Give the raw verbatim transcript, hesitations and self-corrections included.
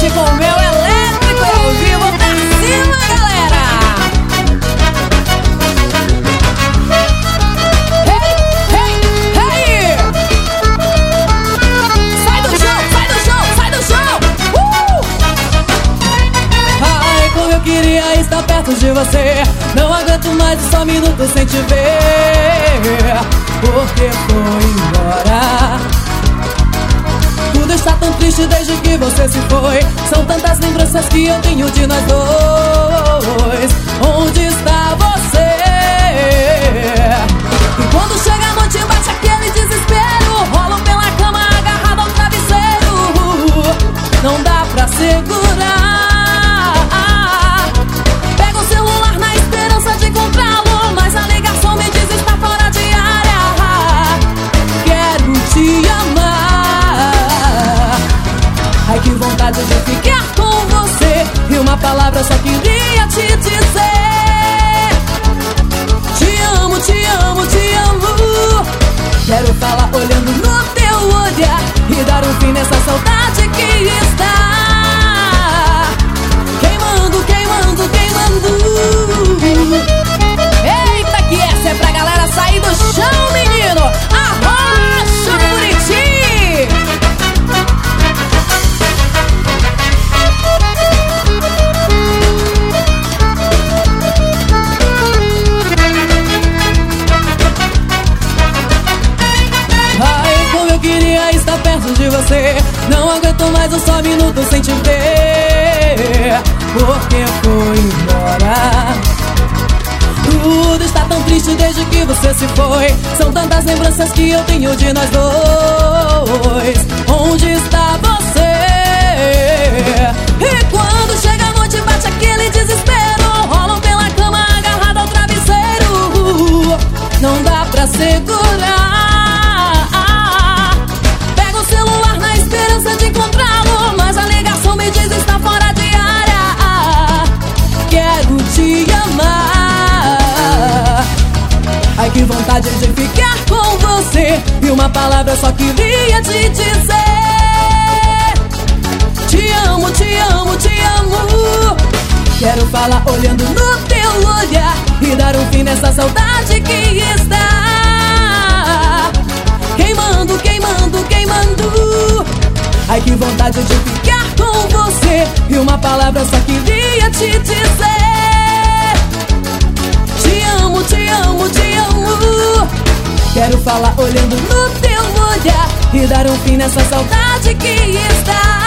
Mexe com o meu elétrico e ao vivo pra cima, galera. Hey, hey, hey. Sai do chão, sai do chão, sai do chão. uh! Ai, como eu queria estar perto de você. Não aguento mais só minutos sem te ver, porque foi embora. Tudo está tão triste desde que você se foi. São tantas lembranças que eu tenho de nós dois. Onde está você? E quando chega a noite bate aquele desespero. Rolo pela cama agarrado ao travesseiro. Não dá pra segurar. Pega o celular na esperança de encontrá-lo, mas a ligação me diz está fora de área. Quero te amar. Ai, que vontade de ficar com você. E uma palavra só queria te dizer: te amo, te amo, te amo. Quero falar olhando no teu olhar e dar um fim nessa saudade que está queimando, queimando, queimando. Eita, que essa é pra galera sair do chão, menino. Arrocha, Buriti! De você, não aguento mais um só minuto sem te ver, porque foi embora. Tudo está tão triste desde que você se foi. São tantas lembranças que eu tenho de nós dois. Onde está você? E quando chega a noite bate aquele desespero. Rolam pela cama agarrado ao travesseiro. Não dá pra segurar. De encontrá-lo, mas a ligação me diz está fora de área. Quero te amar. Ai, que vontade de ficar com você. E uma palavra só queria te dizer: te amo, te amo, te amo. Quero falar olhando no teu olhar e dar um fim nessa saudade que está queimando, queimando, queimando. Ai, que vontade de ficar com você. E uma palavra só queria te dizer: te amo, te amo, te amo. Quero falar olhando no teu olhar e dar um fim nessa saudade que está